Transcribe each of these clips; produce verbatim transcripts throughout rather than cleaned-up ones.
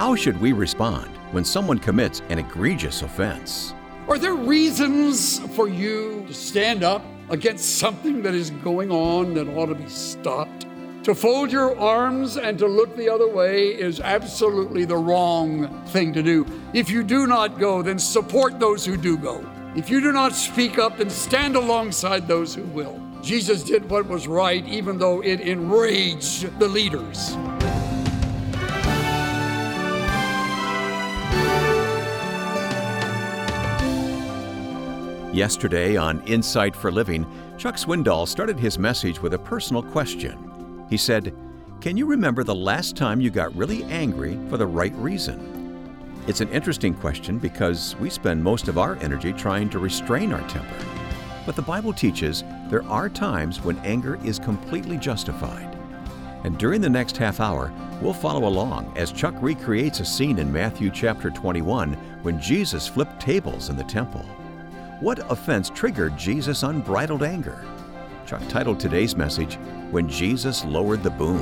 How should we respond when someone commits an egregious offense? Are there reasons for you to stand up against something that is going on that ought to be stopped? To fold your arms and to look the other way is absolutely the wrong thing to do. If you do not go, then support those who do go. If you do not speak up, then stand alongside those who will. Jesus did what was right, even though it enraged the leaders. Yesterday on Insight for Living, Chuck Swindoll started his message with a personal question. He said, "Can you remember the last time you got really angry for the right reason?" It's an interesting question because we spend most of our energy trying to restrain our temper. But the Bible teaches there are times when anger is completely justified. And during the next half hour, we'll follow along as Chuck recreates a scene in Matthew chapter twenty-one when Jesus flipped tables in the temple. What offense triggered Jesus' unbridled anger? Chuck titled today's message, When Jesus Lowered the Boom.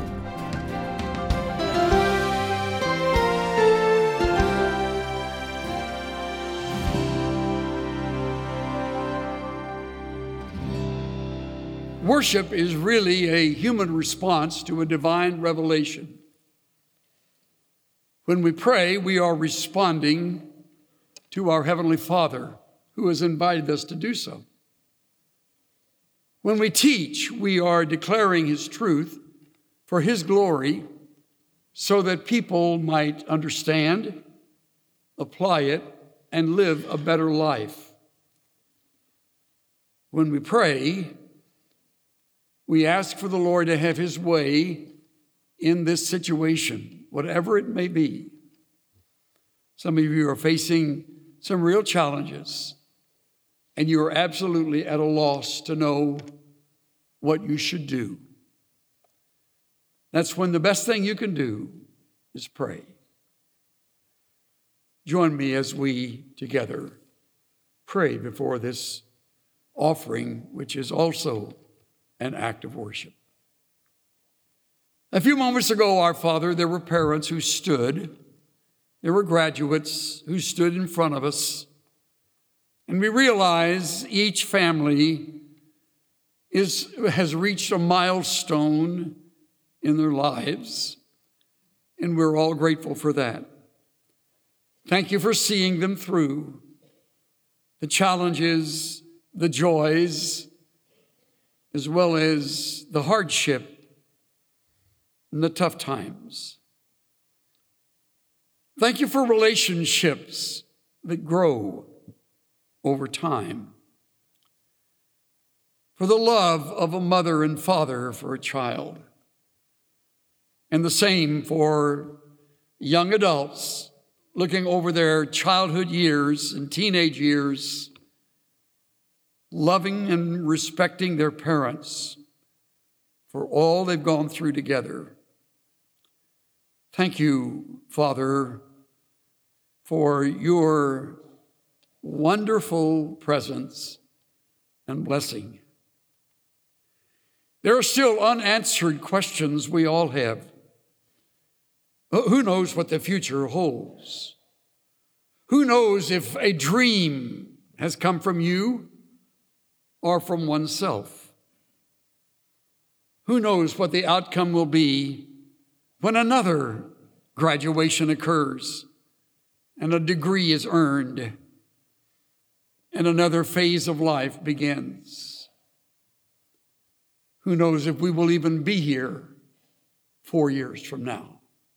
Worship is really a human response to a divine revelation. When we pray, we are responding to our Heavenly Father, who has invited us to do so. When we teach, we are declaring His truth for His glory so that people might understand, apply it, and live a better life. When we pray, we ask for the Lord to have His way in this situation, whatever it may be. Some of you are facing some real challenges, and you are absolutely at a loss to know what you should do. That's when the best thing you can do is pray. Join me as we together pray before this offering, which is also an act of worship. A few moments ago, our Father, there were parents who stood. There were graduates who stood in front of us. And we realize each family is, has reached a milestone in their lives, and we're all grateful for that. Thank you for seeing them through the challenges, the joys, as well as the hardship and the tough times. Thank you for relationships that grow over time, for the love of a mother and father for a child, and the same for young adults looking over their childhood years and teenage years, loving and respecting their parents for all they've gone through together. Thank you, Father, for your wonderful presence and blessing. There are still unanswered questions we all have. Who knows what the future holds? Who knows if a dream has come from you or from oneself? Who knows what the outcome will be when another graduation occurs and a degree is earned and another phase of life begins? Who knows if we will even be here four years from now?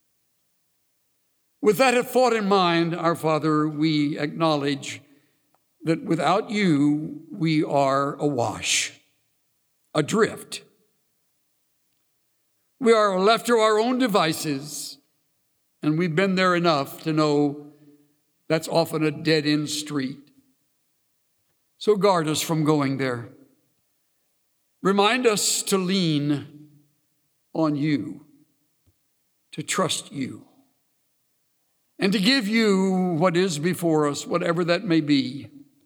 With that thought in mind, our Father, we acknowledge that without you, we are awash, adrift. We are left to our own devices, and we've been there enough to know that's often a dead-end street. So guard us from going there. Remind us to lean on you, to trust you, and to give you what is before us, whatever that may be,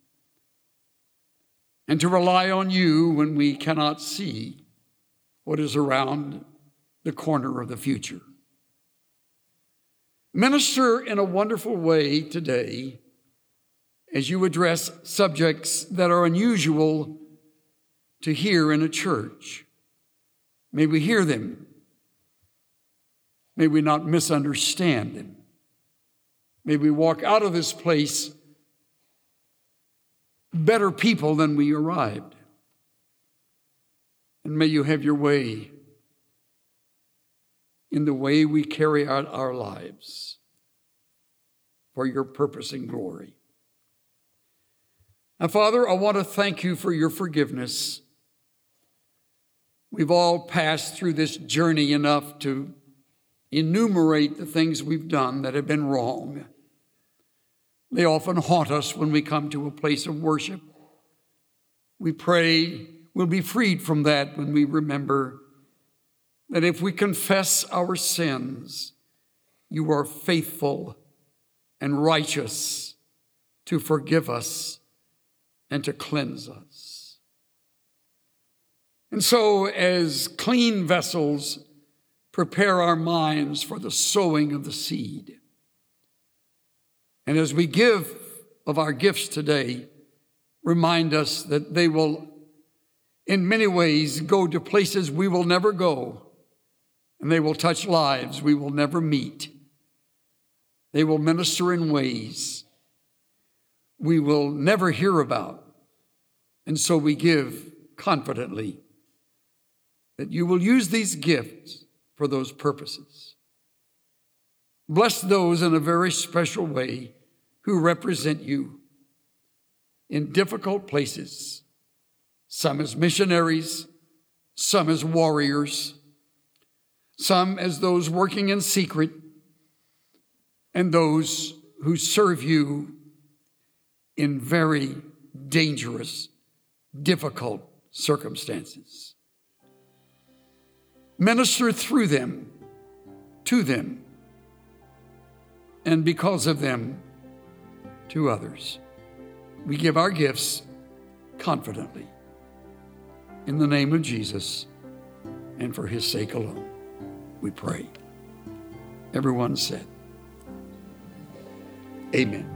and to rely on you when we cannot see what is around the corner of the future. Minister in a wonderful way today as you address subjects that are unusual to hear in a church. May we hear them. May we not misunderstand them. May we walk out of this place better people than we arrived. And may you have your way in the way we carry out our lives for your purpose and glory. Now, Father, I want to thank you for your forgiveness. We've all passed through this journey enough to enumerate the things we've done that have been wrong. They often haunt us when we come to a place of worship. We pray we'll be freed from that when we remember that if we confess our sins, you are faithful and righteous to forgive us and to cleanse us. And so, as clean vessels, prepare our minds for the sowing of the seed. And as we give of our gifts today, remind us that they will, in many ways, go to places we will never go, and they will touch lives we will never meet. They will minister in ways we will never hear about, and so we give confidently that you will use these gifts for those purposes. Bless those in a very special way who represent you in difficult places, some as missionaries, some as warriors, some as those working in secret, and those who serve you in very dangerous, difficult circumstances. Minister through them, to them, and because of them, to others. We give our gifts confidently in the name of Jesus and for his sake alone. We pray. Everyone said, amen.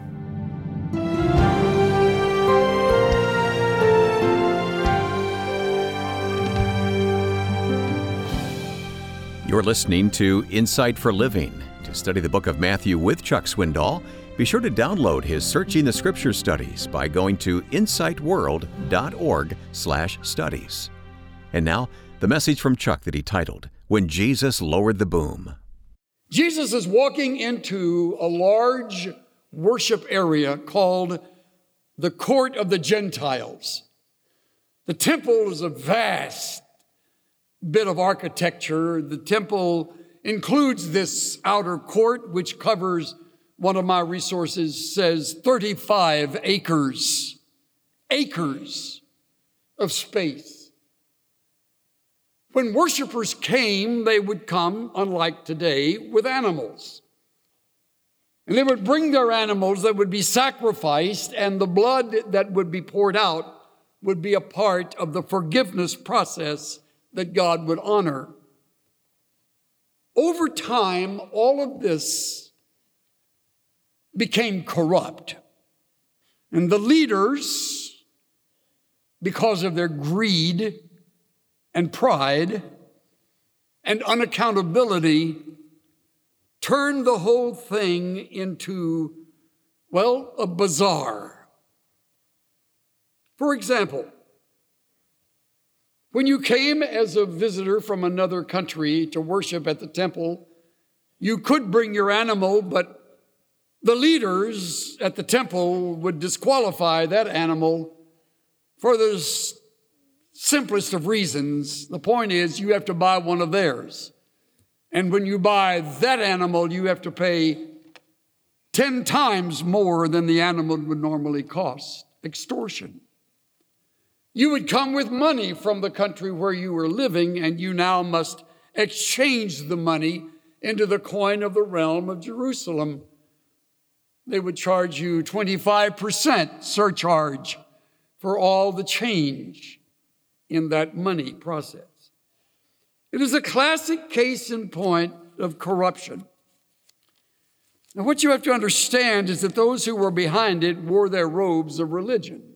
You're listening to Insight for Living. To study the book of Matthew with Chuck Swindoll, be sure to download his Searching the Scripture studies by going to insight world dot org slash studies. And now, the message from Chuck that he titled, When Jesus Lowered the Boom. Jesus is walking into a large worship area called the Court of the Gentiles. The temple is a vast bit of architecture. The temple includes this outer court, which covers, one of my resources says, thirty-five acres, acres of space. When worshipers came, they would come, unlike today, with animals. And they would bring their animals that would be sacrificed, and the blood that would be poured out would be a part of the forgiveness process that God would honor. Over time, all of this became corrupt. And the leaders, because of their greed and pride and unaccountability, turned the whole thing into, well, a bazaar. For example, when you came as a visitor from another country to worship at the temple, you could bring your animal, but the leaders at the temple would disqualify that animal for the simplest of reasons. The point is, you have to buy one of theirs. And when you buy that animal, you have to pay ten times more than the animal would normally cost. Extortion. You would come with money from the country where you were living, and you now must exchange the money into the coin of the realm of Jerusalem. They would charge you twenty-five percent surcharge for all the change in that money process. It is a classic case in point of corruption. Now, what you have to understand is that those who were behind it wore their robes of religion.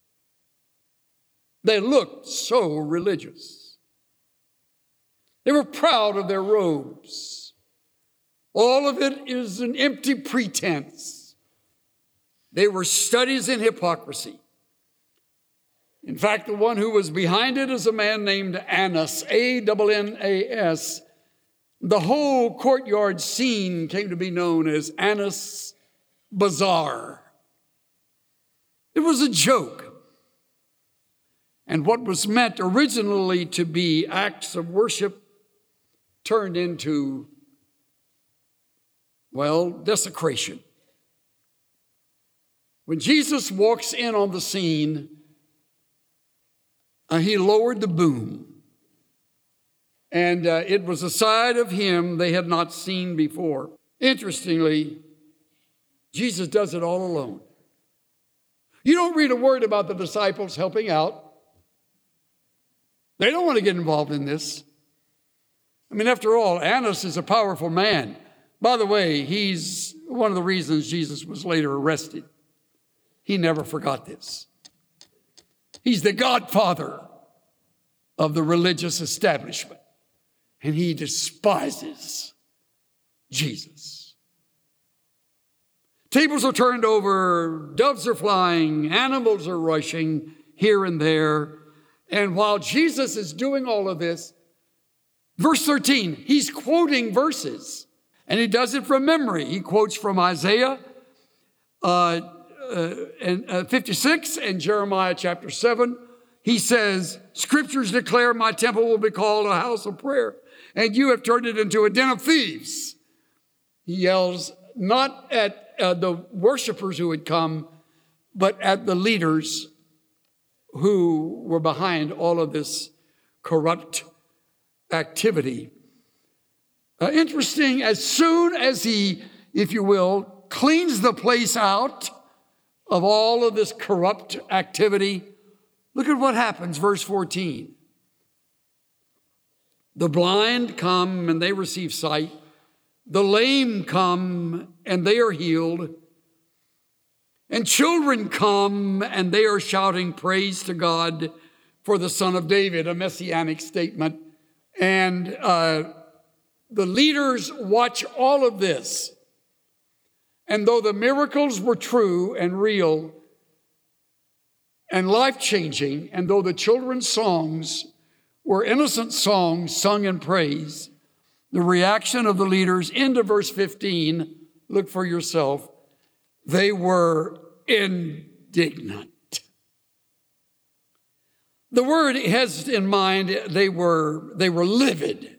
They looked so religious. They were proud of their robes. All of it is an empty pretense. They were studies in hypocrisy. In fact, the one who was behind it is a man named Annas, A N N A S. The whole courtyard scene came to be known as Annas Bazaar. It was a joke. And what was meant originally to be acts of worship turned into, well, desecration. When Jesus walks in on the scene, uh, he lowered the boom. And uh, it was a side of him they had not seen before. Interestingly, Jesus does it all alone. You don't read a word about the disciples helping out. They don't want to get involved in this. I mean, after all, Annas is a powerful man. By the way, he's one of the reasons Jesus was later arrested. He never forgot this. He's the godfather of the religious establishment. And he despises Jesus. Tables are turned over, doves are flying, animals are rushing here and there. And while Jesus is doing all of this, verse thirteen, he's quoting verses. And he does it from memory. He quotes from Isaiah uh, uh, and, uh, fifty-six and Jeremiah chapter seven. He says, scriptures declare my temple will be called a house of prayer, and you have turned it into a den of thieves. He yells not at uh, the worshipers who had come, but at the leaders who were behind all of this corrupt activity. Uh, interesting, as soon as he, if you will, cleans the place out of all of this corrupt activity, look at what happens, verse fourteen. The blind come and they receive sight. The lame come and they are healed. And children come and they are shouting praise to God for the Son of David, a messianic statement. And uh, the leaders watch all of this. And though the miracles were true and real and life-changing, and though the children's songs were innocent songs sung in praise, the reaction of the leaders into verse fifteen, look for yourself, they were indignant. The word has in mind they were, they were livid.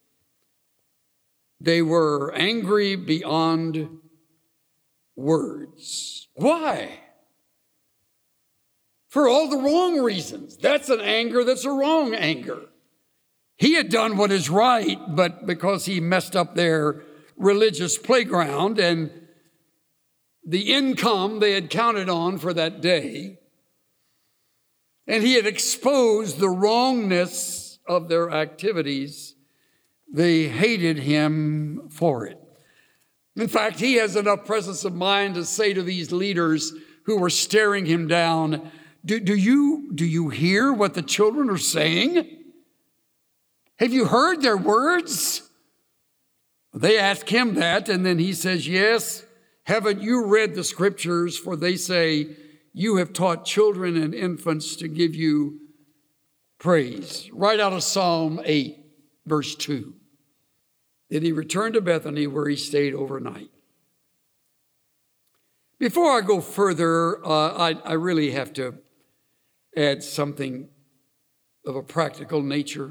They were angry beyond words. Why? For all the wrong reasons. That's an anger that's a wrong anger. He had done what is right, but because he messed up their religious playground and the income they had counted on for that day, and he had exposed the wrongness of their activities, they hated him for it. In fact, he has enough presence of mind to say to these leaders who were staring him down, do, do you, do you hear what the children are saying? Have you heard their words? They ask him that, and then he says, yes, haven't you read the scriptures? For they say, you have taught children and infants to give you praise. Right out of Psalm eight, verse two. Then he returned to Bethany where he stayed overnight. Before I go further, uh, I, I really have to add something of a practical nature.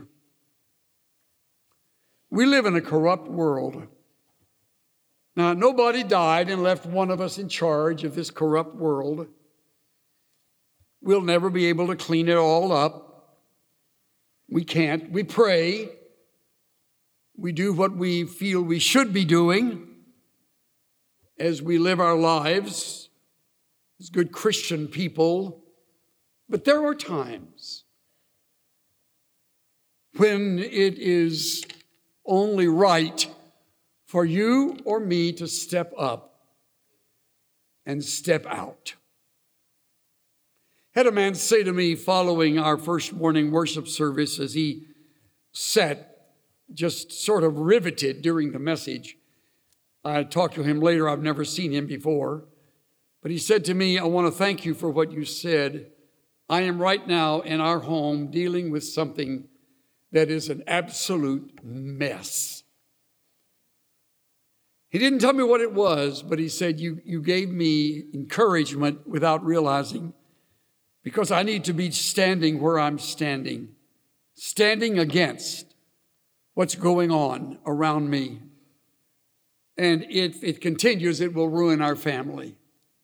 We live in a corrupt world. Now, nobody died and left one of us in charge of this corrupt world. We'll never be able to clean it all up. We can't. We pray. We do what we feel we should be doing as we live our lives as good Christian people. But there are times when it is only right for you or me to step up and step out. Had a man say to me following our first morning worship service as he sat just sort of riveted during the message. I talked to him later. I've never seen him before. But he said to me, I want to thank you for what you said. I am right now in our home dealing with something that is an absolute mess. He didn't tell me what it was, but he said, you, you gave me encouragement without realizing, because I need to be standing where I'm standing, standing against what's going on around me. And if it continues, it will ruin our family.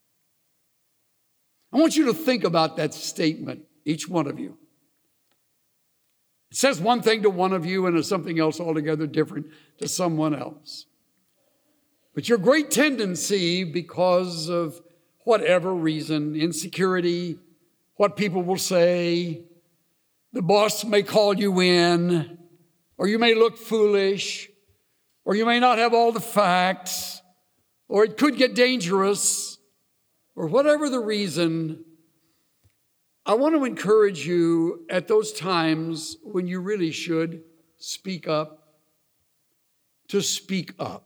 I want you to think about that statement, each one of you. It says one thing to one of you and something else altogether different to someone else. But your great tendency, because of whatever reason, insecurity, what people will say, the boss may call you in, or you may look foolish, or you may not have all the facts, or it could get dangerous, or whatever the reason. I want to encourage you at those times when you really should speak up, to speak up.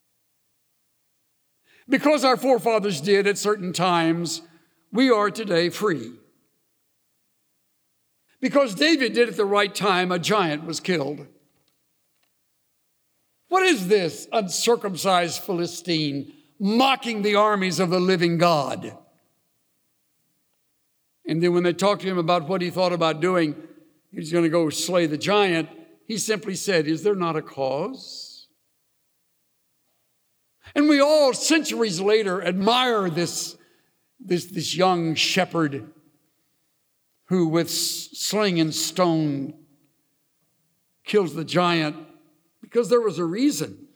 Because our forefathers did at certain times, we are today free. Because David did at the right time, a giant was killed. What is this uncircumcised Philistine mocking the armies of the living God? And then when they talked to him about what he thought about doing, he was going to go slay the giant, he simply said, is there not a cause? And we all, centuries later, admire this, this, this young shepherd who with sling and stone kills the giant because there was a reason.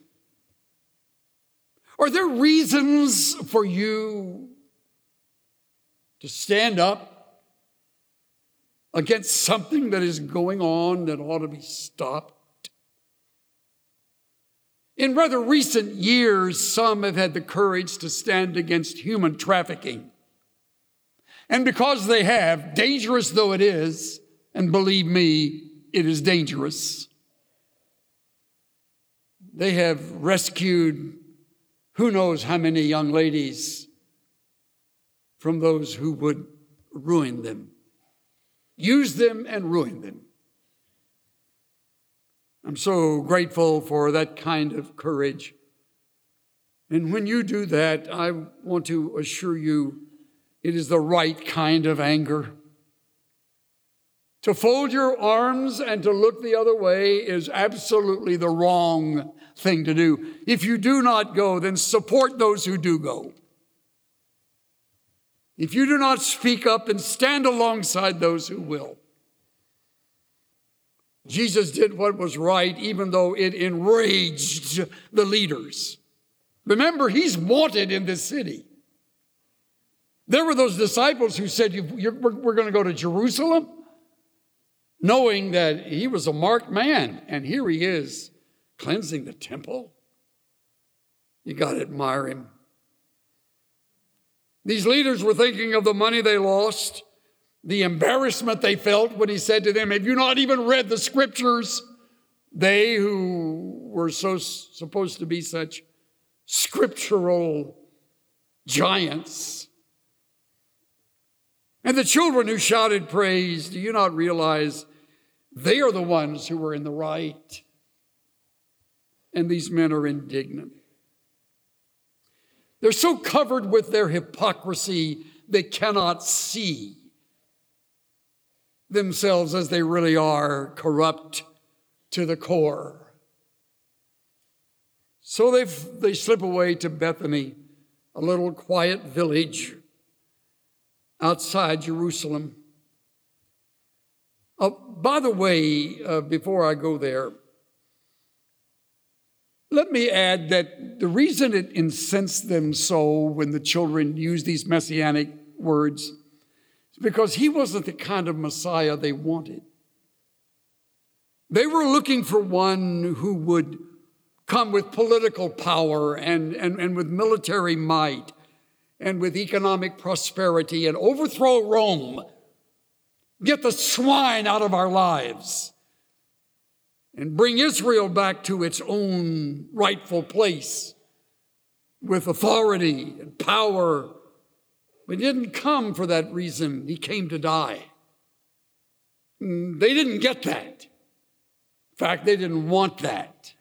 Are there reasons for you to stand up against something that is going on that ought to be stopped? In rather recent years, some have had the courage to stand against human trafficking. And because they have, dangerous though it is, and believe me, it is dangerous, they have rescued who knows how many young ladies from those who would ruin them, use them and ruin them. I'm so grateful for that kind of courage. And when you do that, I want to assure you it is the right kind of anger. To fold your arms and to look the other way is absolutely the wrong thing to do. If you do not go, then support those who do go. If you do not speak up, then stand alongside those who will. Jesus did what was right, even though it enraged the leaders. Remember, he's wanted in this city. There were those disciples who said, you're, we're, we're going to go to Jerusalem, knowing that he was a marked man, and here he is cleansing the temple. You got to admire him. These leaders were thinking of the money they lost, the embarrassment they felt when he said to them, have you not even read the scriptures? They who were so supposed to be such scriptural giants. And the children who shouted praise, do you not realize they are the ones who were in the right? And these men are indignant. They're so covered with their hypocrisy, they cannot see themselves as they really are, corrupt to the core. So they they slip away to Bethany, a little quiet village outside Jerusalem. Uh, by the way, uh, before I go there, let me add that the reason it incensed them so when the children used these messianic words is because he wasn't the kind of Messiah they wanted. They were looking for one who would come with political power and, and, and with military might and with economic prosperity and overthrow Rome, get the swine out of our lives, and bring Israel back to its own rightful place with authority and power. But he didn't come for that reason. He came to die. They didn't get that. In fact, they didn't want that.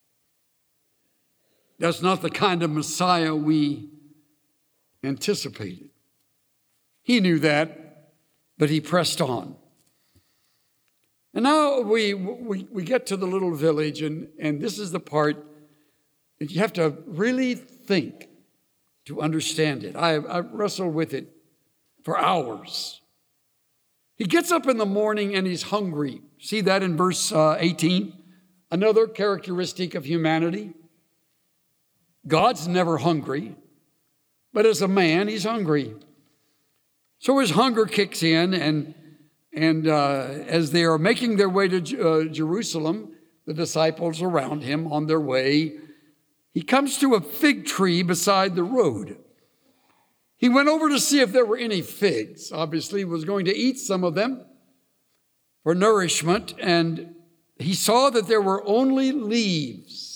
That's not the kind of Messiah we anticipated. He knew that, but he pressed on. And now we, we, we get to the little village, and, and this is the part that you have to really think to understand it. I, I wrestled with it for hours. He gets up in the morning and he's hungry. See that in verse uh, eighteen? Another characteristic of humanity. God's never hungry, but as a man, he's hungry. So his hunger kicks in, and, and uh, as they are making their way to uh, Jerusalem, the disciples around him on their way, he comes to a fig tree beside the road. He went over to see if there were any figs. Obviously, he was going to eat some of them for nourishment, and he saw that there were only leaves.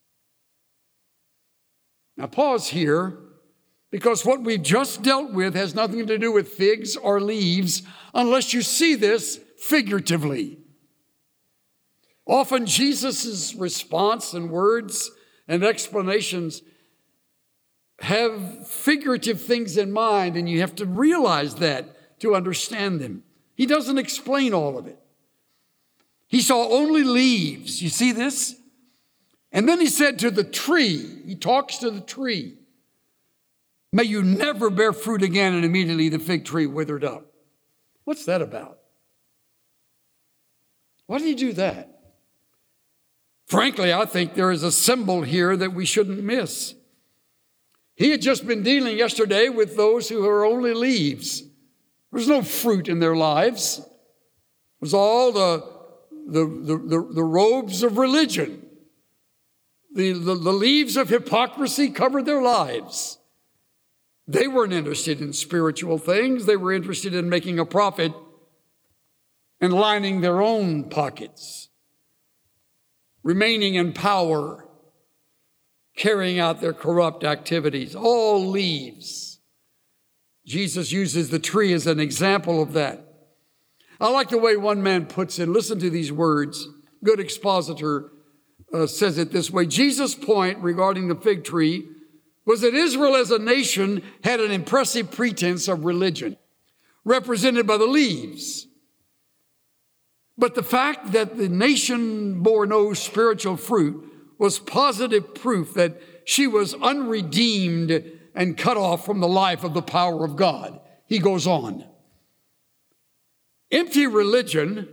Now pause here, because what we've just dealt with has nothing to do with figs or leaves unless you see this figuratively. Often Jesus' response and words and explanations have figurative things in mind, and you have to realize that to understand them. He doesn't explain all of it. He saw only leaves. You see this? And then he said to the tree, he talks to the tree, "May you never bear fruit again." And immediately the fig tree withered up. What's that about? Why did he do that? Frankly, I think there is a symbol here that we shouldn't miss. He had just been dealing yesterday with those who are only leaves. There's no fruit in their lives. It was all the, the, the, the, the robes of religion. The, the, the leaves of hypocrisy covered their lives. They weren't interested in spiritual things. They were interested in making a profit and lining their own pockets, remaining in power, carrying out their corrupt activities. All leaves. Jesus uses the tree as an example of that. I like the way one man puts it. Listen to these words. Good expositor Uh, says it this way. Jesus' point regarding the fig tree was that Israel as a nation had an impressive pretense of religion, represented by the leaves. But the fact that the nation bore no spiritual fruit was positive proof that she was unredeemed and cut off from the life of the power of God. He goes on. Empty religion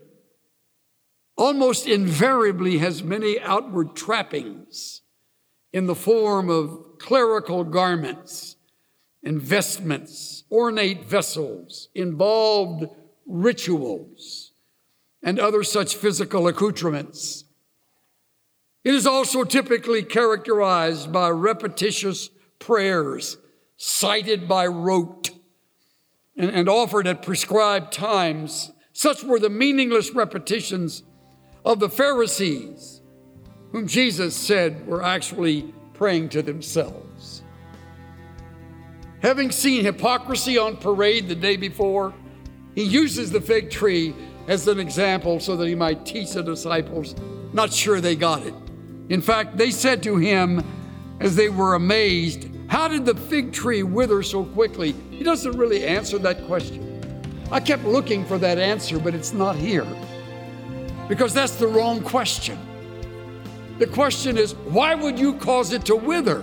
almost invariably has many outward trappings in the form of clerical garments and vestments, ornate vessels, involved rituals, and other such physical accoutrements. It is also typically characterized by repetitious prayers cited by rote and, and offered at prescribed times. Such were the meaningless repetitions of the Pharisees, whom Jesus said were actually praying to themselves. Having seen hypocrisy on parade the day before, he uses the fig tree as an example so that he might teach the disciples. Not sure they got it. In fact, they said to him as they were amazed, "How did the fig tree wither so quickly?" He doesn't really answer that question. I kept looking for that answer, but it's not here. Because that's the wrong question. The question is, why would you cause it to wither?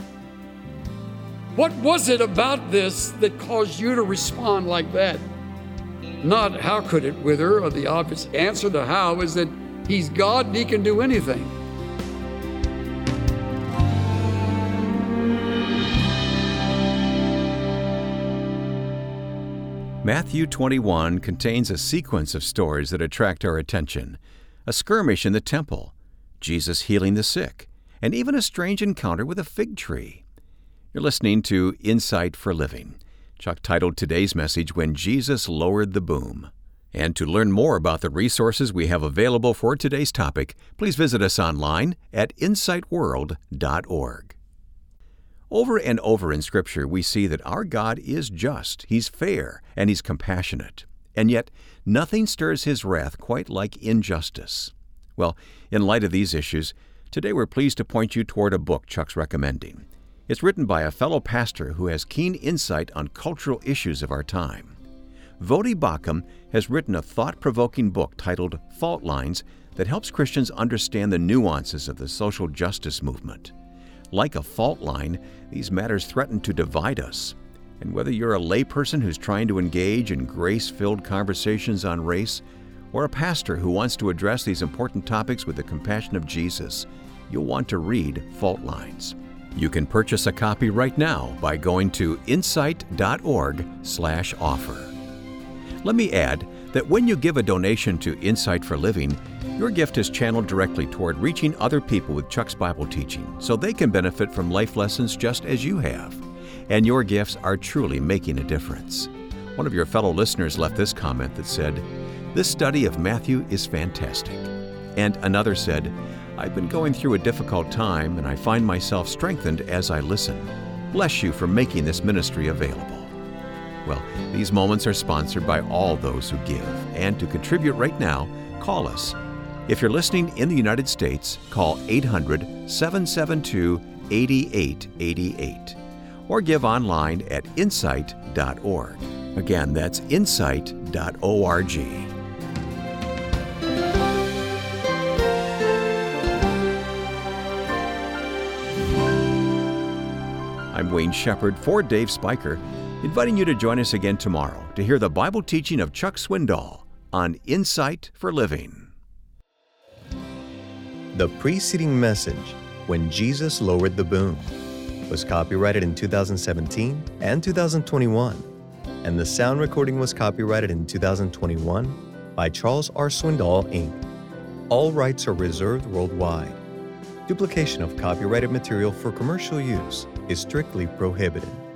What was it about this that caused you to respond like that? Not how could it wither, or the obvious answer to how is that he's God and he can do anything. Matthew twenty-one contains a sequence of stories that attract our attention. A skirmish in the temple, Jesus healing the sick, and even a strange encounter with a fig tree. You're listening to Insight for Living. Chuck titled today's message, When Jesus Lowered the Boom. And to learn more about the resources we have available for today's topic, please visit us online at insight world dot org. Over and over in Scripture, we see that our God is just, He's fair, and He's compassionate. And yet, nothing stirs His wrath quite like injustice. Well, in light of these issues, today we're pleased to point you toward a book Chuck's recommending. It's written by a fellow pastor who has keen insight on cultural issues of our time. Voddie Baucham has written a thought-provoking book titled Fault Lines that helps Christians understand the nuances of the social justice movement. Like a fault line, these matters threaten to divide us. And whether you're a layperson who's trying to engage in grace-filled conversations on race, or a pastor who wants to address these important topics with the compassion of Jesus, you'll want to read Fault Lines. You can purchase a copy right now by going to insight dot org slash offer. Let me add that when you give a donation to Insight for Living, your gift is channeled directly toward reaching other people with Chuck's Bible teaching so they can benefit from life lessons just as you have. And your gifts are truly making a difference. One of your fellow listeners left this comment that said, "This study of Matthew is fantastic." And another said, "I've been going through a difficult time and I find myself strengthened as I listen. Bless you for making this ministry available." Well, these moments are sponsored by all those who give. And to contribute right now, call us. If you're listening in the United States, call eight hundred, seven seven two, eight eight eight eight or give online at insight dot org. Again, that's insight dot org. I'm Wayne Shepherd for Dave Spiker, inviting you to join us again tomorrow to hear the Bible teaching of Chuck Swindoll on Insight for Living. The preceding message, When Jesus Lowered the Boom, was copyrighted in two thousand seventeen and two thousand twenty-one, and the sound recording was copyrighted in two thousand twenty-one by Charles R. Swindoll, Incorporated. All rights are reserved worldwide. Duplication of copyrighted material for commercial use is strictly prohibited.